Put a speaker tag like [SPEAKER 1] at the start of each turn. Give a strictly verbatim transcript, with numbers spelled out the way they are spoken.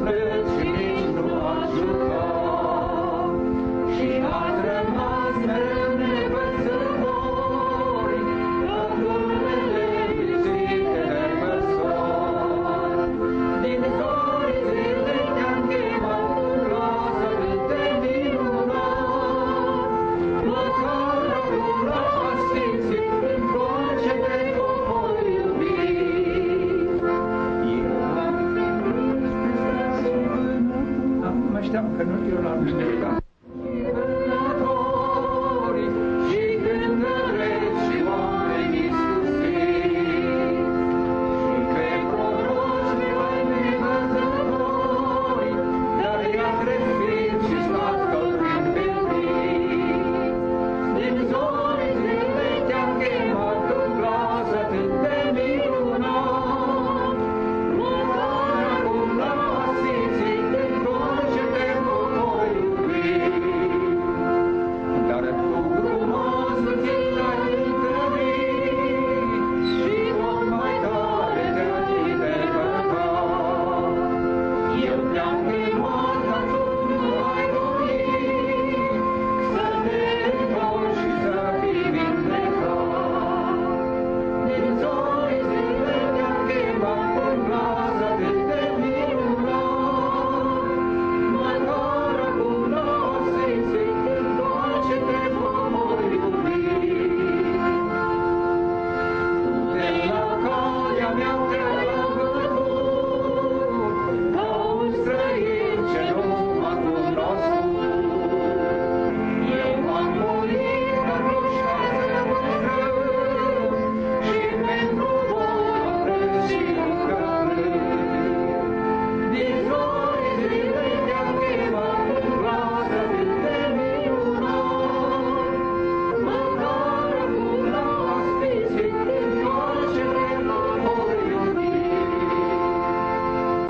[SPEAKER 1] urât și nici nu ați jucat. Și ați rămas mereu nevățători, la turmele lipsite de măsori. Din zorii zile te-am chemat în groasă de minunat, măcar la gura asfințit în voce de popor iubit. Eu am fi vrut să mă șteam că nu eu l-am judecat.